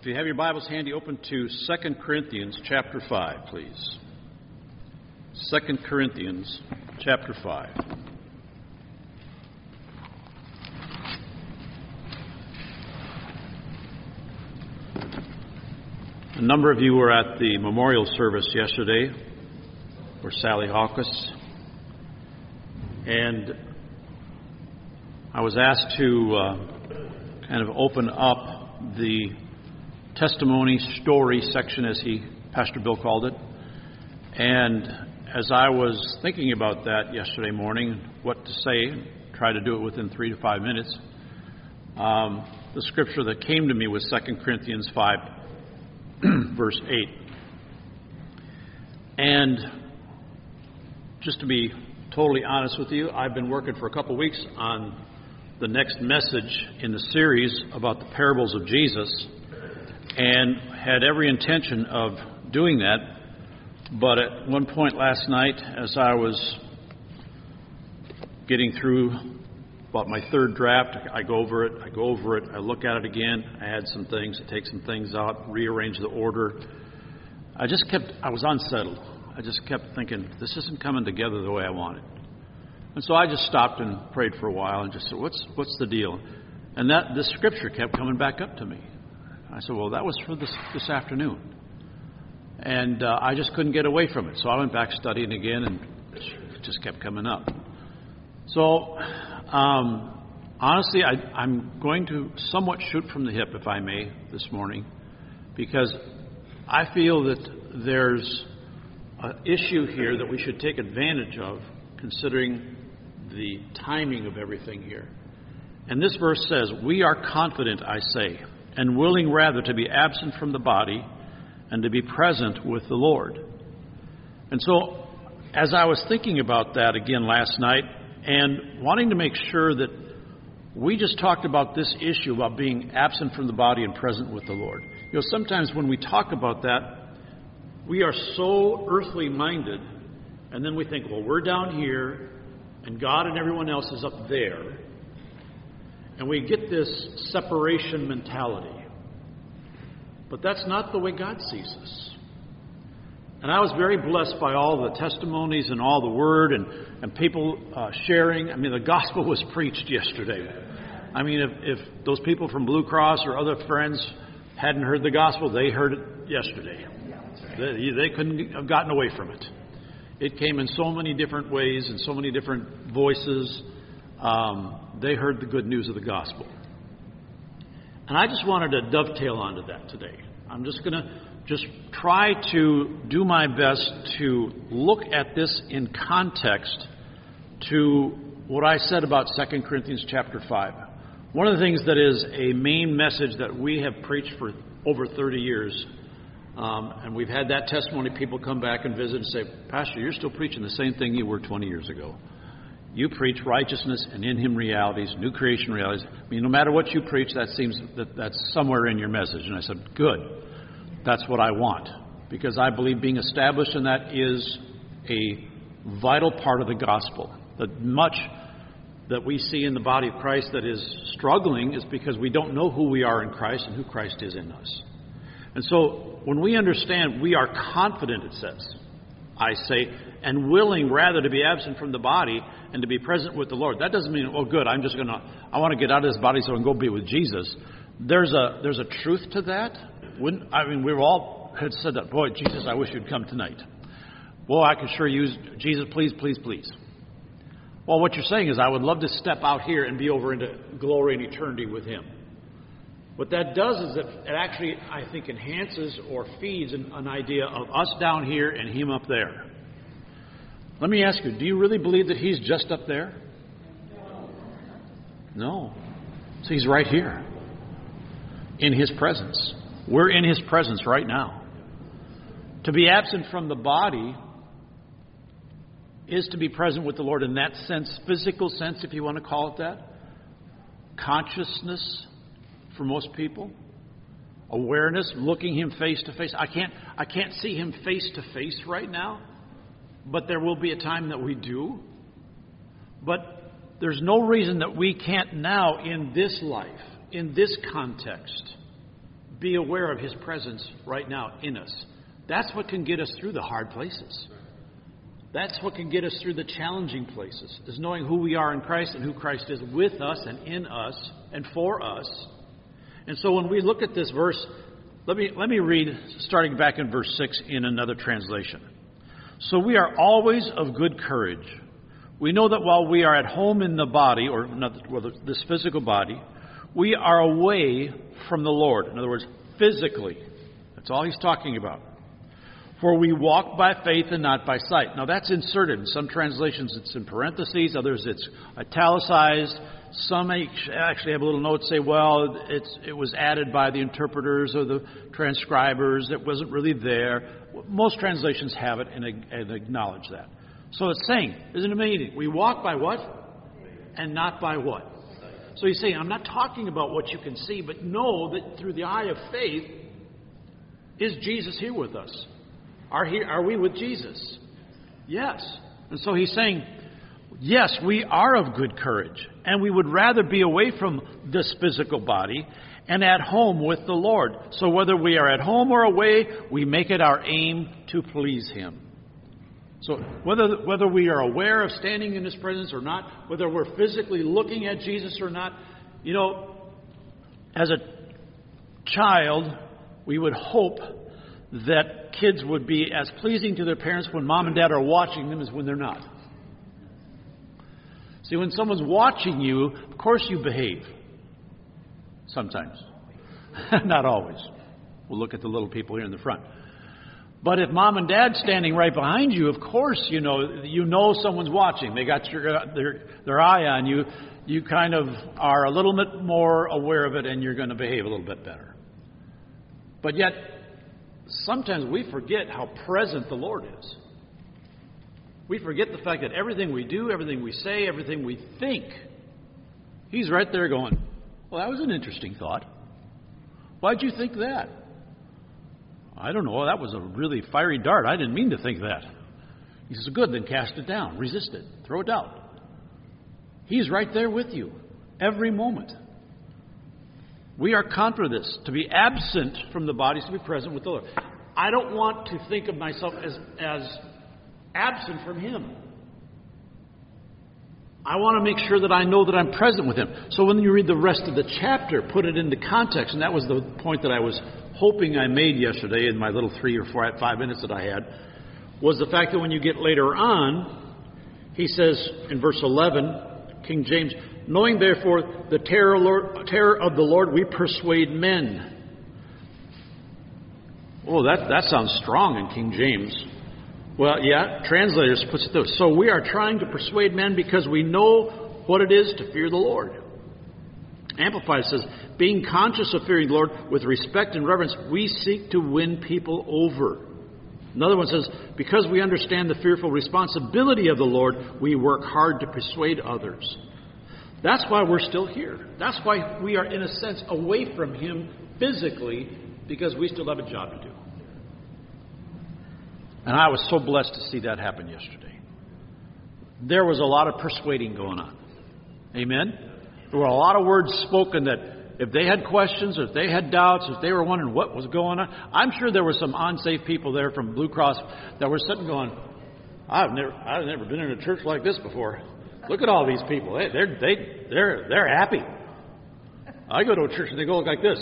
If you have your Bibles handy, open to 2 Corinthians chapter 5, please. 2 Corinthians chapter 5. A number of you were at the memorial service yesterday for Sally Hawkins, and I was asked to kind of open up the testimony story section, as Pastor Bill called it. And as I was thinking about that yesterday morning, what to say, try to do it within 3 to 5 minutes, the scripture that came to me was 2 Corinthians 5, verse 8. And just to be totally honest with you, I've been working for a couple weeks on the next message in the series about the parables of Jesus, and had every intention of doing that. But at one point last night, as I was getting through about my third draft, I go over it, I look at it again, I add some things, I take some things out, rearrange the order. I was unsettled. I just kept thinking, this isn't coming together the way I want it. And so I just stopped and prayed for a while and just said, what's the deal? And this scripture kept coming back up to me. I said, well, that was for this afternoon. And I just couldn't get away from it. So I went back studying again, and it just kept coming up. So, honestly, I'm going to somewhat shoot from the hip, if I may, this morning, because I feel that there's an issue here that we should take advantage of, considering the timing of everything here. And this verse says, "We are confident, I say, and willing rather to be absent from the body and to be present with the Lord." And so, as I was thinking about that again last night and wanting to make sure that we just talked about this issue about being absent from the body and present with the Lord. You know, sometimes when we talk about that, we are so earthly minded, and then we think, well, we're down here and God and everyone else is up there. And we get this separation mentality. But that's not the way God sees us. And I was very blessed by all the testimonies and all the word and people sharing. I mean, the gospel was preached yesterday. I mean, if those people from Blue Cross or other friends hadn't heard the gospel, they heard it yesterday. They couldn't have gotten away from it. It came in so many different ways and so many different voices. They heard the good news of the gospel. And I just wanted to dovetail onto that today. I'm just going to try to do my best to look at this in context to what I said about 2 Corinthians chapter 5. One of the things that is a main message that we have preached for over 30 years, and we've had that testimony, people come back and visit and say, "Pastor, you're still preaching the same thing you were 20 years ago. You preach righteousness and in Him realities, new creation realities. I mean, no matter what you preach, that seems that's somewhere in your message." And I said, good. That's what I want. Because I believe being established in that is a vital part of the gospel. That much that we see in the body of Christ that is struggling is because we don't know who we are in Christ and who Christ is in us. And so when we understand, we are confident, it says, I say, and willing rather to be absent from the body and to be present with the Lord. That doesn't mean, oh, good, I want to get out of this body so I can go be with Jesus. There's a truth to that. We've all had said that, boy, Jesus, I wish you'd come tonight. Boy, I could sure use Jesus, please, please, please. Well, what you're saying is I would love to step out here and be over into glory and eternity with Him. What that does is that it actually, I think, enhances or feeds an idea of us down here and Him up there. Let me ask you, do you really believe that He's just up there? No. So He's right here in His presence. We're in His presence right now. To be absent from the body is to be present with the Lord in that sense, physical sense, if you want to call it that. Consciousness for most people. Awareness, looking Him face to face. I can't see Him face to face right now, but there will be a time that we do. But there's no reason that we can't now, in this life, in this context, be aware of His presence right now in us. That's what can get us through the hard places. That's what can get us through the challenging places, is knowing who we are in Christ and who Christ is with us and in us and for us. And so when we look at this verse, let me read, starting back in verse 6 in another translation. So we are always of good courage. We know that while we are at home in the body, or not, well, this physical body, we are away from the Lord. In other words, physically. That's all he's talking about. For we walk by faith and not by sight. Now that's inserted. In some translations it's in parentheses, others it's italicized. Some actually have a little note say, well, it was added by the interpreters or the transcribers. It wasn't really there. Most translations have it and acknowledge that. So it's saying, isn't it amazing? We walk by what? And not by what? So he's saying, I'm not talking about what you can see, but know that through the eye of faith, is Jesus here with us? Are we with Jesus? Yes. And so he's saying, yes, we are of good courage, and we would rather be away from this physical body and at home with the Lord. So whether we are at home or away, we make it our aim to please Him. So whether we are aware of standing in His presence or not, whether we're physically looking at Jesus or not, as a child, we would hope that kids would be as pleasing to their parents when mom and dad are watching them as when they're not. See, when someone's watching you, of course you behave. Sometimes. Not always. We'll look at the little people here in the front. But if mom and dad's standing right behind you, of course you know someone's watching. They got their eye on you. You kind of are a little bit more aware of it, and you're going to behave a little bit better. But yet, sometimes we forget how present the Lord is. We forget the fact that everything we do, everything we say, everything we think, He's right there going, well, that was an interesting thought. Why'd you think that? I don't know. That was a really fiery dart. I didn't mean to think that. He says, good, then cast it down. Resist it. Throw it out. He's right there with you every moment. We are contra this. To be absent from the body is to be present with the Lord. I don't want to think of myself as absent from Him. I want to make sure that I know that I'm present with Him. So when you read the rest of the chapter, put it into context. And that was the point that I was hoping I made yesterday in my little 3 or 5 minutes that I had, was the fact that when you get later on, he says in verse 11, King James, knowing therefore the terror of the Lord, we persuade men. Oh, that sounds strong in King James. Well, yeah, translators puts it this. So we are trying to persuade men because we know what it is to fear the Lord. Amplified says, being conscious of fearing the Lord with respect and reverence, we seek to win people over. Another one says, because we understand the fearful responsibility of the Lord, we work hard to persuade others. That's why we're still here. That's why we are, in a sense, away from Him physically, because we still have a job to do. And I was so blessed to see that happen yesterday. There was a lot of persuading going on. Amen? There were a lot of words spoken that if they had questions, or if they had doubts, if they were wondering what was going on, I'm sure there were some unsafe people there from Blue Cross that were sitting going, I've never been in a church like this before. Look at all these people. They're happy. I go to a church and they go like this.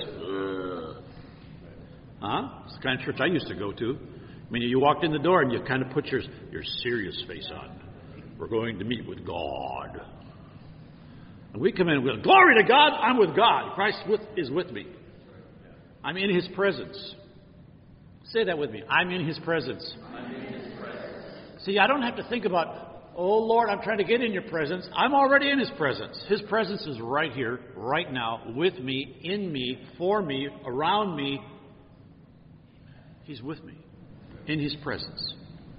It's the kind of church I used to go to. I mean, you walked in the door and you kind of put your serious face on. We're going to meet with God. And we come in and we go, glory to God, I'm with God. Christ is with me. I'm in His presence. Say that with me. I'm in His presence. I'm in His presence. See, I don't have to think about, oh Lord, I'm trying to get in your presence. I'm already in His presence. His presence is right here, right now, with me, in me, for me, around me. He's with me, in His presence.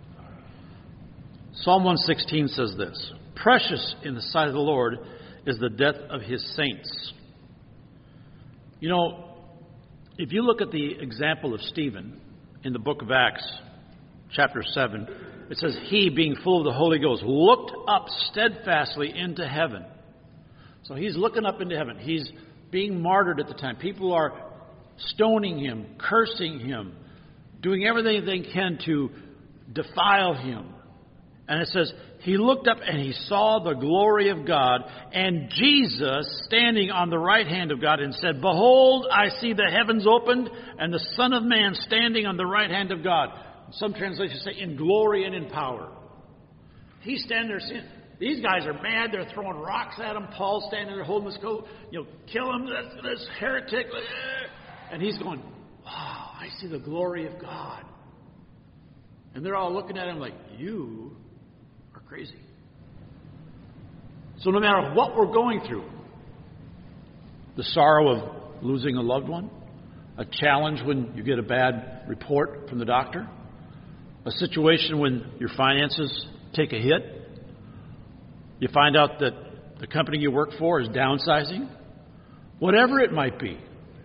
Psalm 116 says this, precious in the sight of the Lord is the death of His saints. You know, if you look at the example of Stephen in the book of Acts, chapter 7, it says, he, being full of the Holy Ghost, looked up steadfastly into heaven. So he's looking up into heaven. He's being martyred at the time. People are stoning him, cursing him, doing everything they can to defile him. And it says, he looked up and he saw the glory of God and Jesus standing on the right hand of God and said, behold, I see the heavens opened and the Son of Man standing on the right hand of God. Some translations say in glory and in power. He's standing there saying, these guys are mad. They're throwing rocks at him. Paul's standing there holding his coat. Kill him, this heretic. And he's going, wow, I see the glory of God. And they're all looking at him like, you are crazy. So no matter what we're going through, the sorrow of losing a loved one, a challenge when you get a bad report from the doctor, a situation when your finances take a hit, you find out that the company you work for is downsizing, whatever it might be,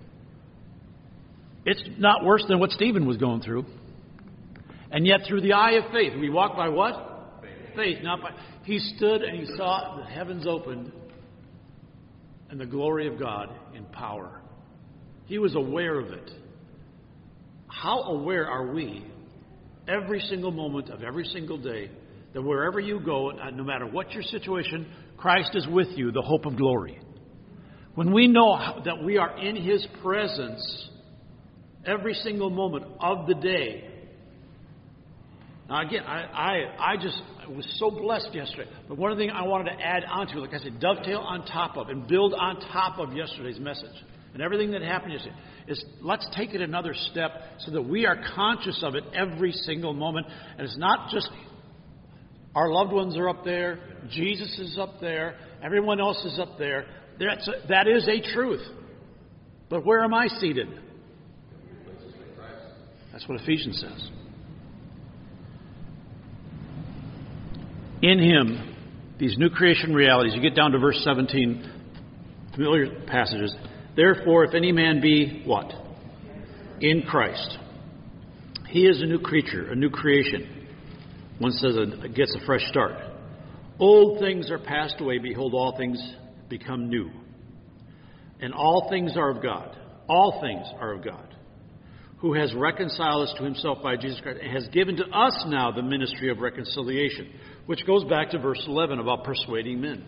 it's not worse than what Stephen was going through. And yet through the eye of faith, we walk by what? Faith, not by... He stood and he saw the heavens opened and the glory of God in power. He was aware of it. How aware are we every single moment of every single day that wherever you go, no matter what your situation, Christ is with you, the hope of glory. When we know that we are in His presence every single moment of the day. Now again, I was so blessed yesterday. But one of the things I wanted to add onto, like I said, dovetail on top of and build on top of yesterday's message and everything that happened yesterday, is let's take it another step so that we are conscious of it every single moment. And it's not just our loved ones are up there, Jesus is up there, everyone else is up there. That is a truth. But where am I seated? That's what Ephesians says. In Him, these new creation realities, you get down to verse 17, familiar passages. Therefore, if any man be what? In Christ. He is a new creature, a new creation. One says it gets a fresh start. Old things are passed away. Behold, all things become new. And all things are of God. All things are of God, who has reconciled us to Himself by Jesus Christ, and has given to us now the ministry of reconciliation, which goes back to verse 11 about persuading men.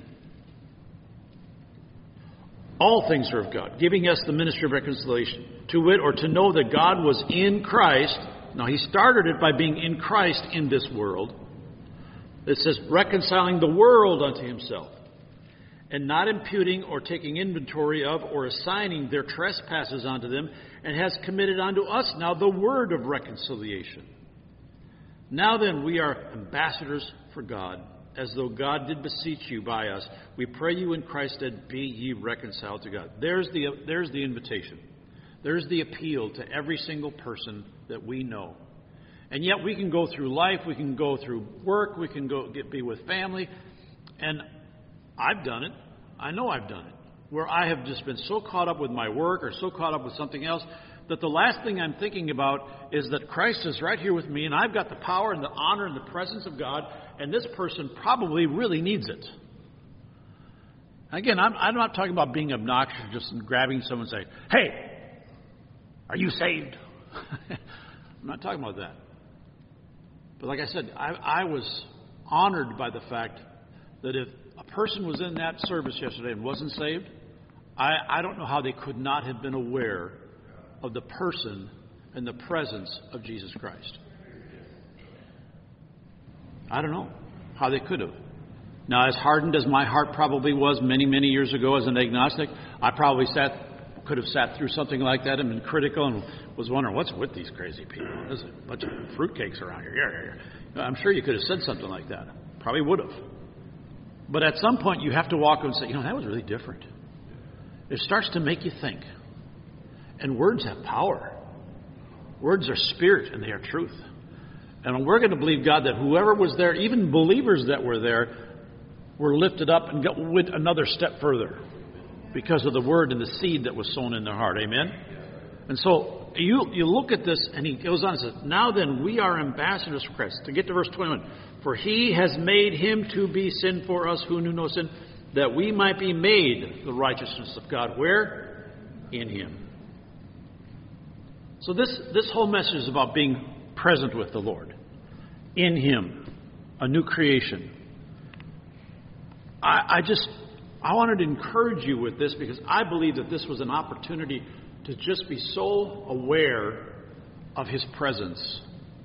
All things are of God, giving us the ministry of reconciliation, to wit, or to know that God was in Christ. Now, He started it by being in Christ in this world. It says, reconciling the world unto Himself, and not imputing or taking inventory of or assigning their trespasses unto them, and has committed unto us now the word of reconciliation. Now then, we are ambassadors for God, as though God did beseech you by us. We pray you in Christ's stead, be ye reconciled to God. There's the invitation. There's the appeal to every single person that we know. And yet we can go through life, we can go through work, we can be with family, and I've done it. I know I've done it. Where I have just been so caught up with my work or so caught up with something else that the last thing I'm thinking about is that Christ is right here with me and I've got the power and the honor and the presence of God, and this person probably really needs it. Again, I'm not talking about being obnoxious, just grabbing someone and saying, hey, are you saved? I'm not talking about that. But like I said, I was honored by the fact that if a person was in that service yesterday and wasn't saved, I don't know how they could not have been aware of the person and the presence of Jesus Christ. I don't know how they could have. Now, as hardened as my heart probably was many, many years ago as an agnostic, I probably could have sat through something like that and been critical and was wondering, what's with these crazy people? There's a bunch of fruitcakes around here. Yeah. I'm sure you could have said something like that. Probably would have. But at some point, you have to walk and say, that was really different. It starts to make you think. And words have power. Words are spirit, and they are truth. And we're going to believe God that whoever was there, even believers that were there, were lifted up and went another step further because of the word and the seed that was sown in their heart. Amen? And so you look at this, and he goes on and says, now then, we are ambassadors for Christ. To get to verse 21, for He has made Him to be sin for us who knew no sin, that we might be made the righteousness of God. Where? In Him. So this whole message is about being present with the Lord, in Him, a new creation. I wanted to encourage you with this because I believe that this was an opportunity to just be so aware of His presence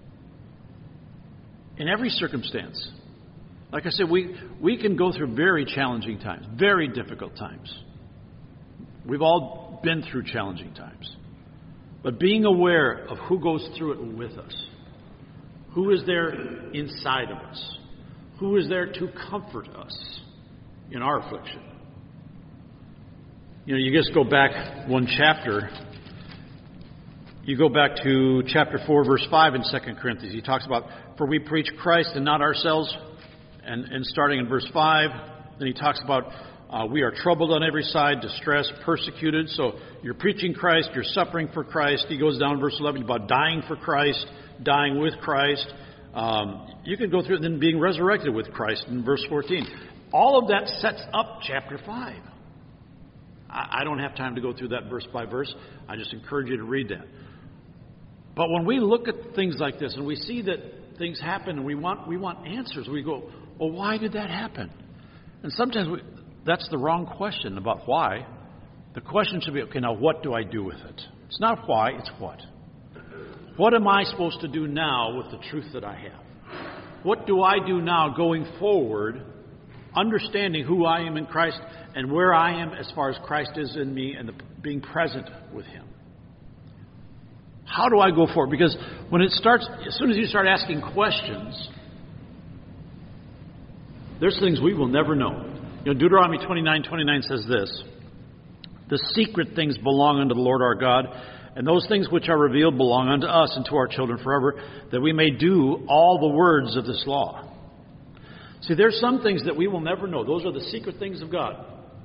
in every circumstance. Like I said, we can go through very challenging times, very difficult times. We've all been through challenging times. But being aware of who goes through it with us, who is there inside of us, who is there to comfort us in our affliction. You know, you just go back one chapter. You go back to chapter 4, verse 5 in 2 Corinthians. He talks about, for we preach Christ and not ourselves. And starting in verse 5, then he talks about we are troubled on every side, distressed, persecuted. So you're preaching Christ, you're suffering for Christ. He goes down in verse 11 about dying for Christ, dying with Christ. You can go through it and then being resurrected with Christ in verse 14. All of that sets up chapter 5. I don't have time to go through that verse by verse. I just encourage you to read that. But when we look at things like this and we see that things happen and we want answers, we go, well, why did that happen? And sometimes that's the wrong question about why. The question should be, okay, now what do I do with it? It's not why, it's what. What am I supposed to do now with the truth that I have? What do I do now going forward, understanding who I am in Christ and where I am as far as Christ is in me and being present with Him? How do I go forward? Because when it starts, as soon as you start asking questions, there's things we will never know. You know, Deuteronomy 29:29 says this: the secret things belong unto the Lord our God, and those things which are revealed belong unto us and to our children forever, that we may do all the words of this law. See, there's some things that we will never know. Those are the secret things of God.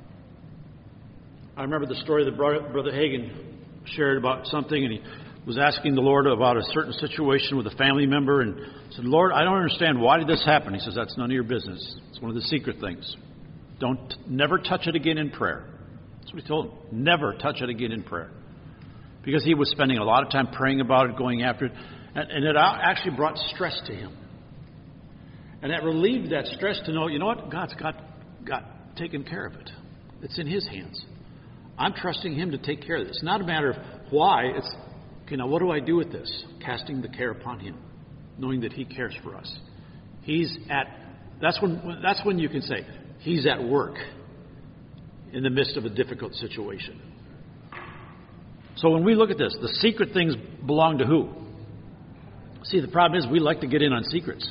I remember the story that Brother Hagin shared about something, and he was asking the Lord about a certain situation with a family member and said, Lord, I don't understand. Why did this happen? He says, that's none of your business. It's one of the secret things. Never touch it again in prayer. That's what he told him. Never touch it again in prayer. Because he was spending a lot of time praying about it, going after it. And it actually brought stress to him. And that relieved that stress to know, you know what? God's got taken care of it. It's in His hands. I'm trusting Him to take care of this. It's not a matter of why. It's, okay, now what do I do with this? Casting the care upon Him, knowing that He cares for us. That's when you can say, He's at work in the midst of a difficult situation. So when we look at this, the secret things belong to who? See, the problem is we like to get in on secrets.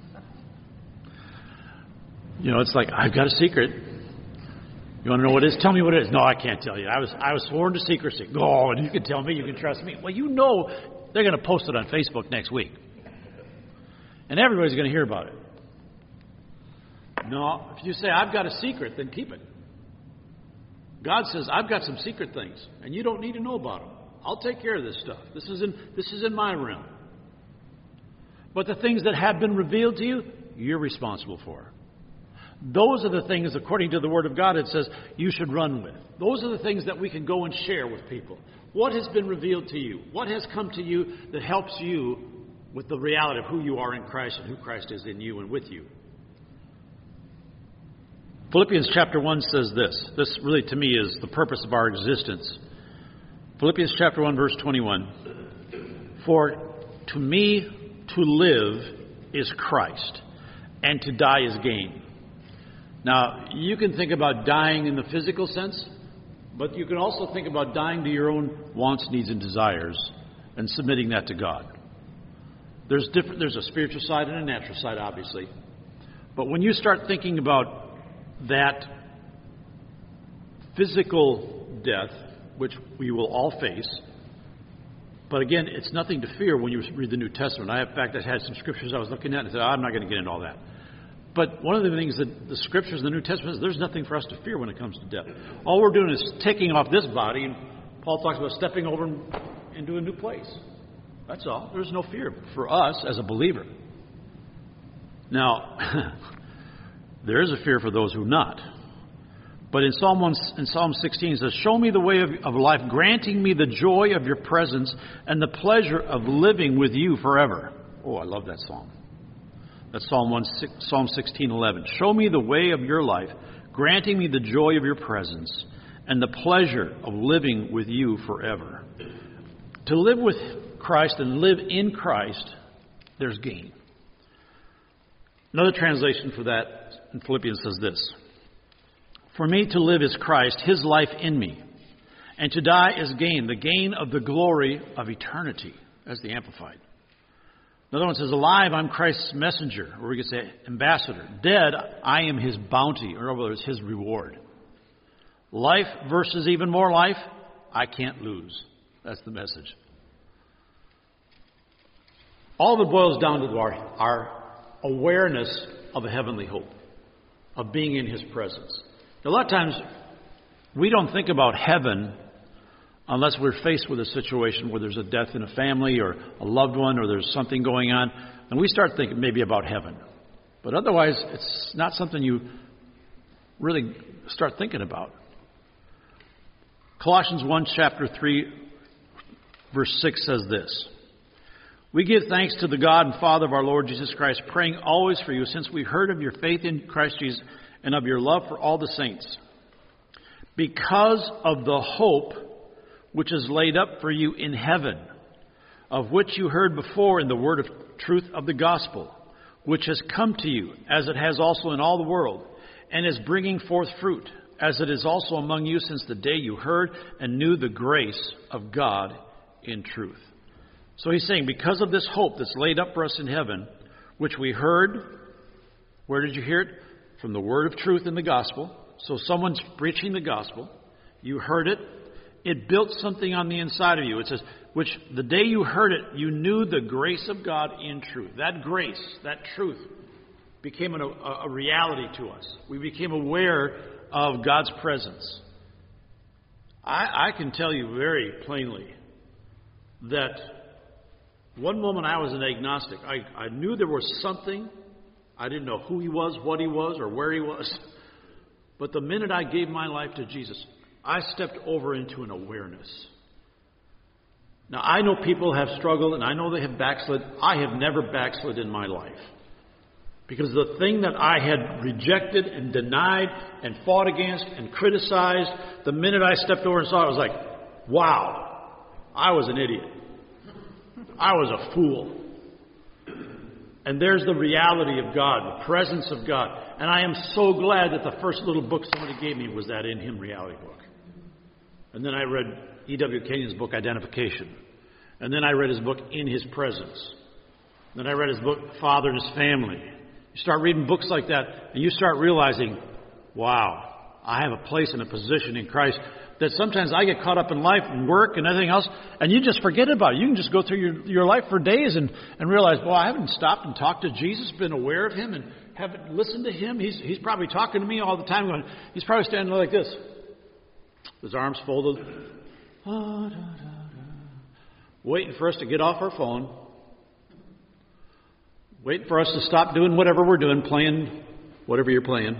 You know, it's like, I've got a secret. You want to know what it is? Tell me what it is. No, I can't tell you. I was sworn to secrecy. Oh, and you can tell me, you can trust me. Well, you know they're going to post it on Facebook next week. And everybody's going to hear about it. No, if you say, I've got a secret, then keep it. God says, I've got some secret things, and you don't need to know about them. I'll take care of this stuff. This is in my realm. But the things that have been revealed to you, you're responsible for. Those are the things, according to the Word of God, it says you should run with. Those are the things that we can go and share with people. What has been revealed to you? What has come to you that helps you with the reality of who you are in Christ and who Christ is in you and with you? Philippians chapter 1 says this. This really, to me, is the purpose of our existence. Philippians chapter 1, verse 21. For to me to live is Christ, and to die is gain. Now, you can think about dying in the physical sense, but you can also think about dying to your own wants, needs, and desires and submitting that to God. There's a spiritual side and a natural side, obviously. But when you start thinking about that physical death, which we will all face, but again, it's nothing to fear when you read the New Testament. In fact, I had some scriptures I was looking at and said, I'm not going to get into all that. But one of the things that the scriptures in the New Testament is there's nothing for us to fear when it comes to death. All we're doing is taking off this body, and Paul talks about stepping over into a new place. That's all. There's no fear for us as a believer. Now, there is a fear for those who are not. But in Psalm 16 it says, show me the way of life, granting me the joy of your presence and the pleasure of living with you forever. Oh, I love that psalm. That's Psalm 16:11. Show me the way of your life, granting me the joy of your presence and the pleasure of living with you forever. To live with Christ and live in Christ, there's gain. Another translation for that in Philippians says this: for me to live is Christ, His life in me, and to die is gain, the gain of the glory of eternity. That's the Amplified. Another one says, alive, I'm Christ's messenger, or we could say ambassador. Dead, I am His bounty, or in other words, His reward. Life versus even more life, I can't lose. That's the message. All of it boils down to our awareness of a heavenly hope, of being in His presence. A lot of times, we don't think about heaven unless we're faced with a situation where there's a death in a family or a loved one or there's something going on, and we start thinking maybe about heaven. But otherwise, it's not something you really start thinking about. Colossians 1, chapter 3, verse 6 says this: we give thanks to the God and Father of our Lord Jesus Christ, praying always for you, since we heard of your faith in Christ Jesus and of your love for all the saints, because of the hope which is laid up for you in heaven, of which you heard before in the word of truth of the gospel, which has come to you, as it has also in all the world, and is bringing forth fruit, as it is also among you since the day you heard and knew the grace of God in truth. So he's saying, because of this hope that's laid up for us in heaven, which we heard, where did you hear it? From the word of truth in the gospel. So someone's preaching the gospel. You heard it. It built something on the inside of you. It says, which the day you heard it, you knew the grace of God in truth. That grace, that truth, became a reality to us. We became aware of God's presence. I can tell you very plainly that one moment I was an agnostic. I knew there was something. I didn't know who He was, what He was, or where He was. But the minute I gave my life to Jesus, I stepped over into an awareness. Now, I know people have struggled, and I know they have backslid. I have never backslid in my life. Because the thing that I had rejected and denied and fought against and criticized, the minute I stepped over and saw it, I was like, wow, I was an idiot. I was a fool. And there's the reality of God, the presence of God. And I am so glad that the first little book somebody gave me was that In Him reality book. And then I read E.W. Kenyon's book, Identification. And then I read his book, In His Presence. Then I read his book, Father and His Family. You start reading books like that, and you start realizing, wow, I have a place and a position in Christ that sometimes I get caught up in life and work and everything else, and you just forget about it. You can just go through your life for days and realize, well, I haven't stopped and talked to Jesus, been aware of Him, and haven't listened to Him. He's probably talking to me all the time. He's probably standing like this, his arms folded, waiting for us to get off our phone, waiting for us to stop doing whatever we're doing, playing whatever you're playing.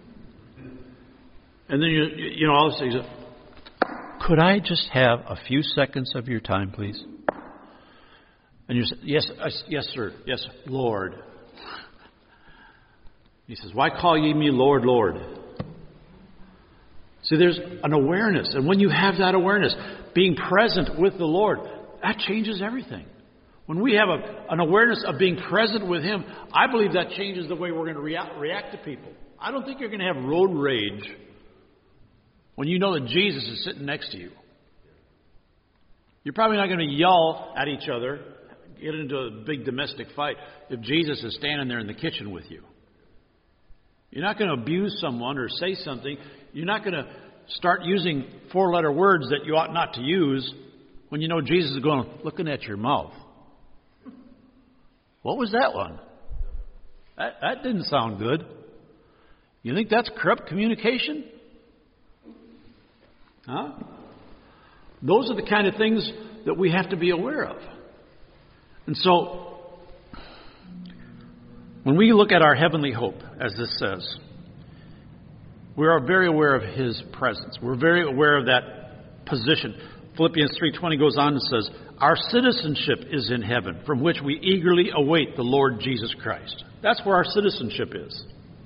And then, you know, all of a sudden, could I just have a few seconds of your time, please? And you say, yes, sir. Yes, Lord. He says, why call ye me Lord, Lord? See, there's an awareness. And when you have that awareness, being present with the Lord, that changes everything. When we have an awareness of being present with Him, I believe that changes the way we're going to react to people. I don't think you're going to have road rage when you know that Jesus is sitting next to you. You're probably not going to yell at each other, get into a big domestic fight, if Jesus is standing there in the kitchen with you. You're not going to abuse someone or say something. You're not going to start using four-letter words that you ought not to use when you know Jesus is going, looking at your mouth. What was that one? That didn't sound good. You think that's corrupt communication? Huh? Those are the kind of things that we have to be aware of. And so, when we look at our heavenly hope, as this says, We are very aware of His presence. We're very aware of that position. Philippians 3:20 goes on and says, our citizenship is in heaven, from which we eagerly await the Lord Jesus Christ. That's where our citizenship is.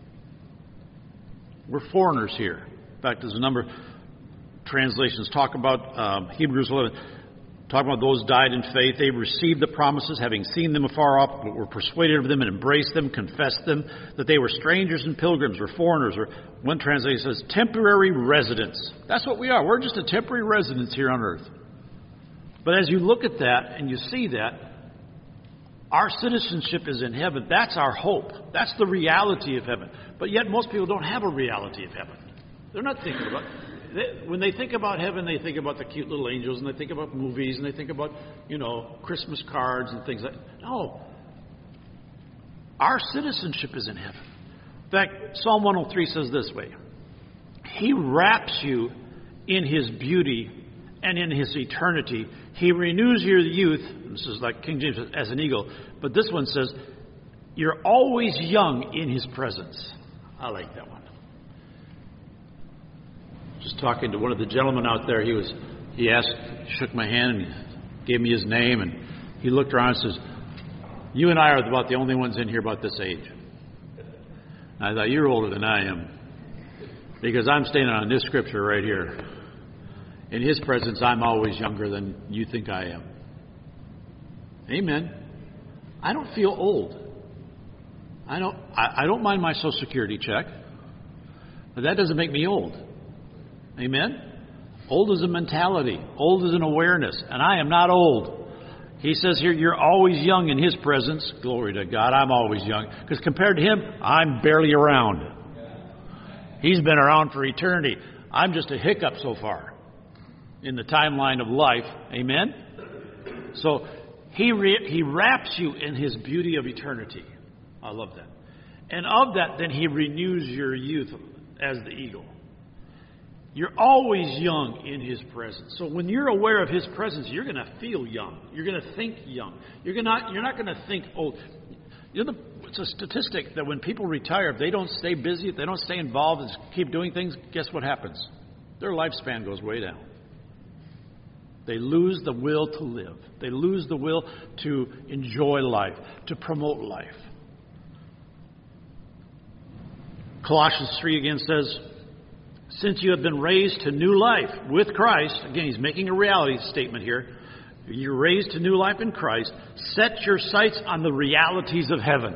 We're foreigners here. In fact, there's a number of translations talk about Hebrews 11, talking about those died in faith. They received the promises, having seen them afar off, but were persuaded of them and embraced them, confessed them, that they were strangers and pilgrims or foreigners, or one translation says temporary residents. That's what we are. We're just a temporary residence here on earth. But as you look at that and you see that, our citizenship is in heaven. That's our hope. That's the reality of heaven. But yet most people don't have a reality of heaven. They're not thinking about it. When they think about heaven, they think about the cute little angels, and they think about movies, and they think about, Christmas cards and things like that. No. Our citizenship is in heaven. In fact, Psalm 103 says this way. He wraps you in His beauty and in His eternity. He renews your youth. This is like King James, as an eagle. But this one says, you're always young in His presence. I like that one. Just talking to one of the gentlemen out there, he shook my hand and gave me his name, and he looked around and says, you and I are about the only ones in here about this age. And I thought, you're older than I am, because I'm standing on this scripture right here. In His presence, I'm always younger than you think I am. Amen. I don't feel old. I don't mind my Social Security check, but that doesn't make me old. Amen? Old is a mentality. Old is an awareness. And I am not old. He says here, you're always young in His presence. Glory to God. I'm always young. Because compared to Him, I'm barely around. He's been around for eternity. I'm just a hiccup so far in the timeline of life. Amen? So He wraps you in His beauty of eternity. I love that. And of that, then He renews your youth as the eagle. You're always young in His presence. So when you're aware of His presence, you're going to feel young. You're going to think young. You're not going to think old. It's a statistic that when people retire, if they don't stay busy, if they don't stay involved and keep doing things, guess what happens? Their lifespan goes way down. They lose the will to live. They lose the will to enjoy life, to promote life. Colossians 3 again says, since you have been raised to new life with Christ, again, he's making a reality statement here. You're raised to new life in Christ. Set your sights on the realities of heaven.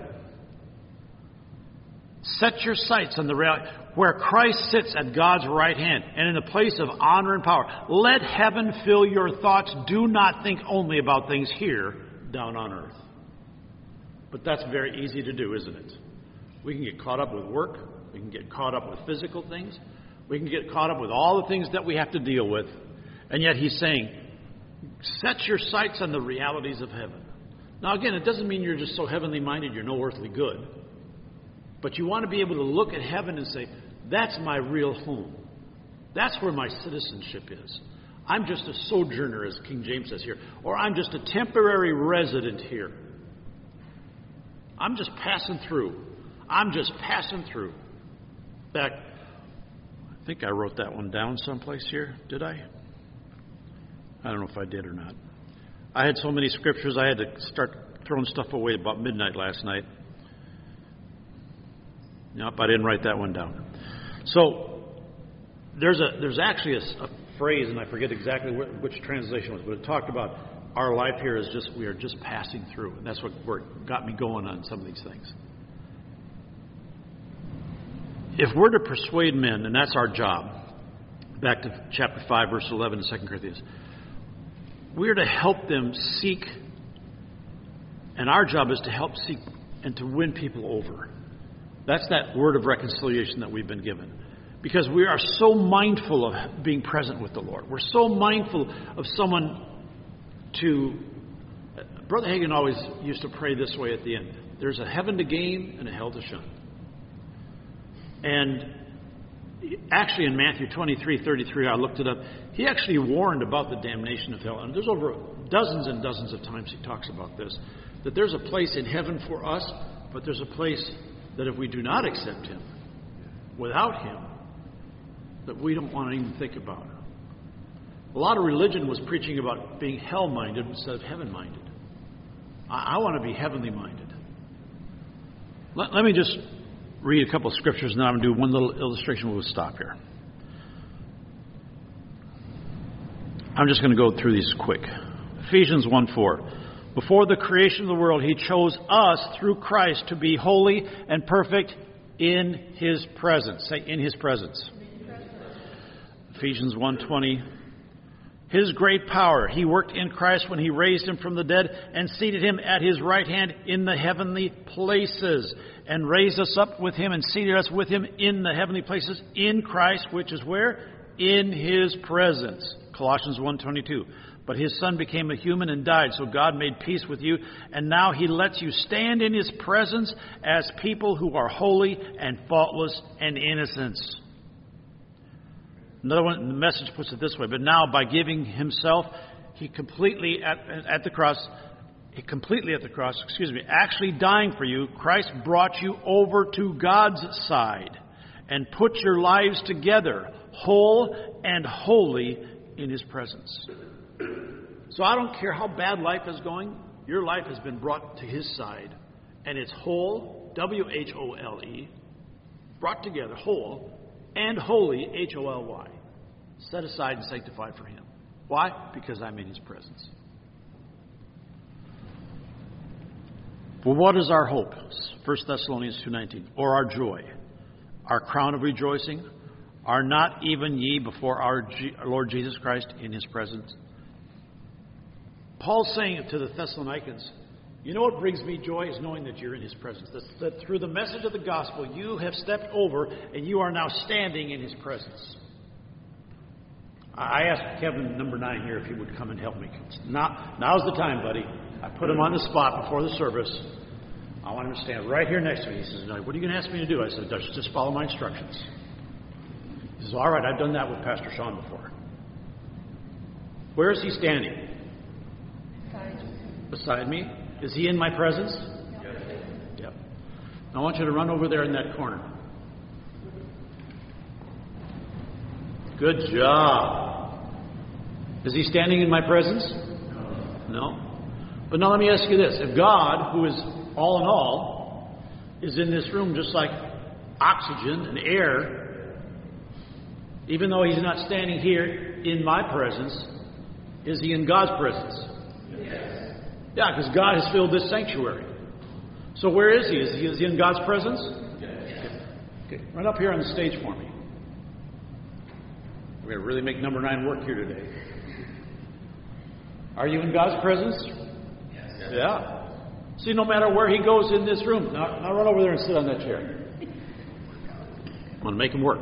Set your sights on the reality where Christ sits at God's right hand and in the place of honor and power. Let heaven fill your thoughts. Do not think only about things here down on earth. But that's very easy to do, isn't it? We can get caught up with work. We can get caught up with physical things. We can get caught up with all the things that we have to deal with. And yet he's saying, set your sights on the realities of heaven. Now again, it doesn't mean you're just so heavenly minded you're no earthly good. But you want to be able to look at heaven and say, that's my real home. That's where my citizenship is. I'm just a sojourner, as King James says here. Or I'm just a temporary resident here. I'm just passing through. I'm just passing through. In fact, I think I wrote that one down someplace here. Did I? I don't know if I did or not. I had so many scriptures, I had to start throwing stuff away about midnight last night. Nope, I didn't write that one down. So, there's actually a phrase, and I forget exactly which translation it was, but it talked about our life here is just, we are just passing through. And that's what got me going on some of these things. If we're to persuade men, and that's our job, back to chapter 5, verse 11 of 2 Corinthians, we're to help them seek, and our job is to help seek and to win people over. That's that word of reconciliation that we've been given. Because we are so mindful of being present with the Lord. We're so mindful of someone to... Brother Hagin always used to pray this way at the end. There's a heaven to gain and a hell to shun. And actually in Matthew 23:33, I looked it up, he actually warned about the damnation of hell. And there's over dozens and dozens of times he talks about this. That there's a place in heaven for us, but there's a place that if we do not accept Him, without Him, that we don't want to even think about. A lot of religion was preaching about being hell-minded instead of heaven-minded. I want to be heavenly-minded. Let me just read a couple of scriptures, and then I'm going to do one little illustration. We'll stop here. I'm just going to go through these quick. Ephesians 1:4. Before the creation of the world, He chose us through Christ to be holy and perfect in His presence. Say, in His presence. Ephesians 1:20. His great power He worked in Christ when He raised Him from the dead and seated Him at His right hand in the heavenly places, and raised us up with Him and seated us with Him in the heavenly places in Christ, which is where? In His presence. Colossians 1:22. But His Son became a human and died, so God made peace with you, and now He lets you stand in His presence as people who are holy and faultless and innocent. Another one, the Message puts it this way: but now by giving Himself, He completely at the cross, actually dying for you, Christ brought you over to God's side and put your lives together, whole and holy in His presence. So I don't care how bad life is going, your life has been brought to His side, and it's whole, W-H-O-L-E, brought together, whole, and holy, H-O-L-Y, set aside and sanctified for Him. Why? Because I'm in His presence. Well, what is our hope? 1 Thessalonians 2:19. Or our joy, our crown of rejoicing? Are not even ye before our Lord Jesus Christ in His presence? Paul's saying to the Thessalonians, you know what brings me joy is knowing that you're in His presence. That through the message of the gospel, you have stepped over and you are now standing in His presence. I asked Kevin, number 9 here, if he would come and help me. Now's the time, buddy. I put him on the spot before the service. I want him to stand right here next to me. He says, what are you going to ask me to do? I said, just follow my instructions. He says, all right, I've done that with Pastor Sean before. Where is he standing? Beside me. Is he in my presence? Yep. Now I want you to run over there in that corner. Good job. Is he standing in my presence? No. But now let me ask you this. If God, who is all in all, is in this room just like oxygen and air, even though He's not standing here in my presence, is He in God's presence? Yes. Yeah, because God has filled this sanctuary. So where is He? Is He in God's presence? Yes. Okay. Run up here on the stage for me. We're going to really make number 9 work here today. Are you in God's presence? Yes. Yeah. See, no matter where He goes in this room. Now run over there and sit on that chair. I'm going to make him work.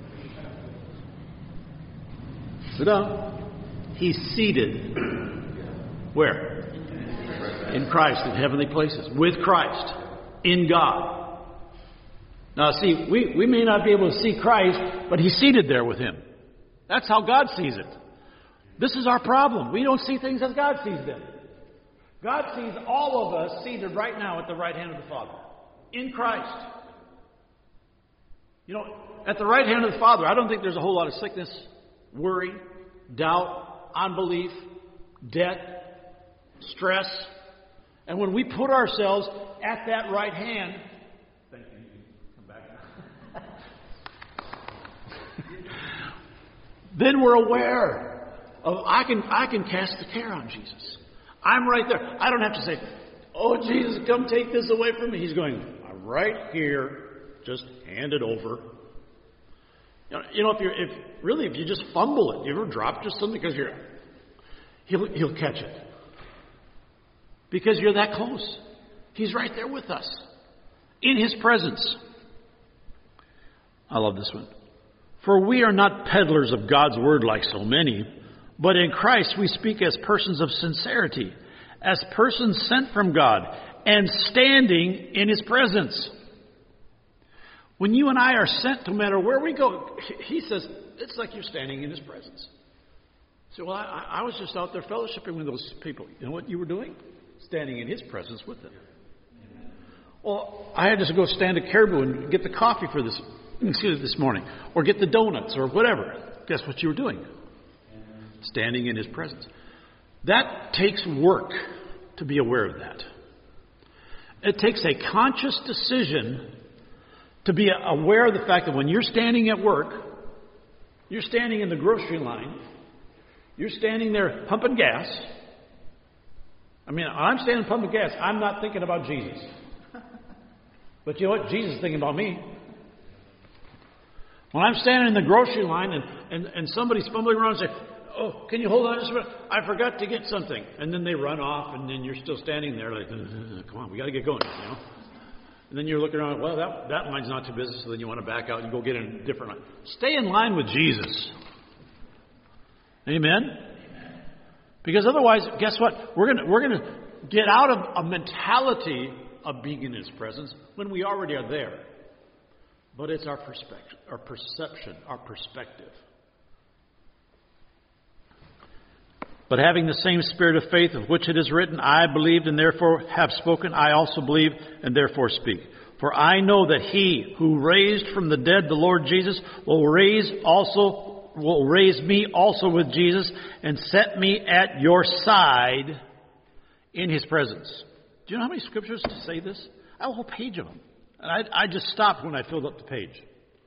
Sit down. He's seated. Where? In Christ, in heavenly places. With Christ. In God. Now see, we may not be able to see Christ, but He's seated there with Him. That's how God sees it. This is our problem. We don't see things as God sees them. God sees all of us seated right now at the right hand of the Father. In Christ. You know, at the right hand of the Father, I don't think there's a whole lot of sickness, worry, doubt, unbelief, debt, stress. And when we put ourselves at that right hand, thank you. Come back. Then we're aware of I can cast the care on Jesus. I'm right there. I don't have to say, "Oh Jesus, come take this away from me." He's going, "I'm right here. Just hand it over." You know, if you just fumble it, you ever drop just something because he'll catch it. Because you're that close. He's right there with us. In His presence. I love this one. For we are not peddlers of God's word like so many, but in Christ we speak as persons of sincerity, as persons sent from God, and standing in His presence. When you and I are sent, no matter where we go, He says, it's like you're standing in His presence. So, well, I was just out there fellowshipping with those people. You know what you were doing? Standing in His presence with them. Well, I had to go stand at Caribou and get the coffee for this this morning, or get the donuts, or whatever. Guess what you were doing? Standing in His presence. That takes work to be aware of that. It takes a conscious decision to be aware of the fact that when you're standing at work, you're standing in the grocery line, you're standing there pumping gas. I mean, I'm standing pumping gas. I'm not thinking about Jesus. But you know what? Jesus is thinking about me. When I'm standing in the grocery line and somebody's fumbling around and say, "Oh, can you hold on just a minute? I forgot to get something." And then they run off, and then you're still standing there like, "Come on, we got to get going," you know. And then you're looking around, well, that line's not too busy, so then you want to back out and go get in a different line. Stay in line with Jesus. Amen? Because otherwise, guess what? We're gonna get out of a mentality of being in His presence when we already are there. But it's our perspective, our perception, our perspective. But having the same spirit of faith of which it is written, I believed and therefore have spoken, I also believe and therefore speak. For I know that He who raised from the dead the Lord Jesus will raise me also with Jesus and set me at your side in His presence. Do you know how many scriptures to say this? I have a whole page of them. And I just stopped when I filled up the page.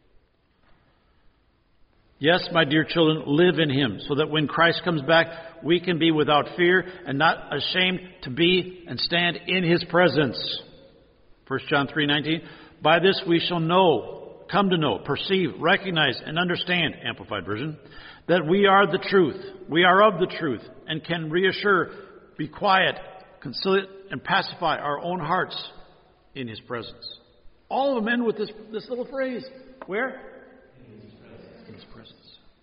Yes, my dear children, live in Him, so that when Christ comes back, we can be without fear and not ashamed to be and stand in His presence. 1 John 3:19. By this we shall come to know, perceive, recognize, and understand, Amplified Version, that we are the truth. We are of the truth, and can reassure, be quiet, conciliate, and pacify our own hearts in His presence. All of them end with this little phrase. Where? In His presence.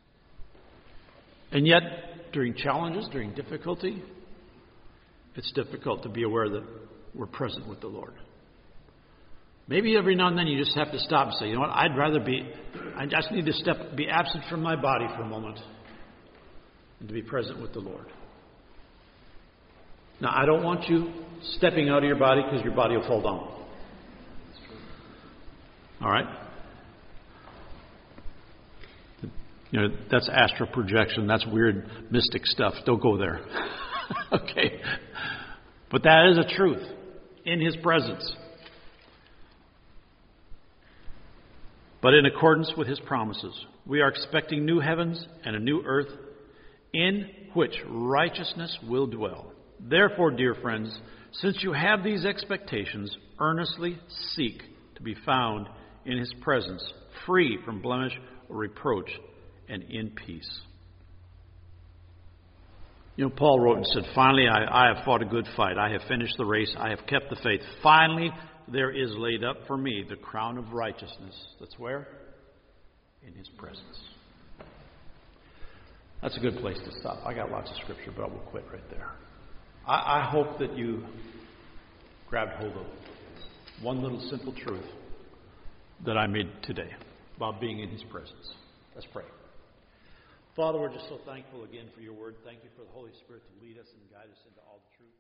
And yet, during challenges, during difficulty, it's difficult to be aware that we're present with the Lord. Maybe every now and then you just have to stop and say, you know what, I just need to be absent from my body for a moment and to be present with the Lord. Now, I don't want you stepping out of your body because your body will fall down. All right? You know, that's astral projection. That's weird mystic stuff. Don't go there. Okay? But that is a truth in His presence. But in accordance with His promises, we are expecting new heavens and a new earth in which righteousness will dwell. Therefore, dear friends, since you have these expectations, earnestly seek to be found in His presence, free from blemish or reproach, and in peace. You know, Paul wrote and said, finally, I have fought a good fight. I have finished the race. I have kept the faith. Finally, there is laid up for me the crown of righteousness. That's where? In His presence. That's a good place to stop. I got lots of scripture, but I will quit right there. I hope that you grabbed hold of one little simple truth that I made today about being in His presence. Let's pray. Father, we're just so thankful again for your word. Thank you for the Holy Spirit to lead us and guide us into all the truth.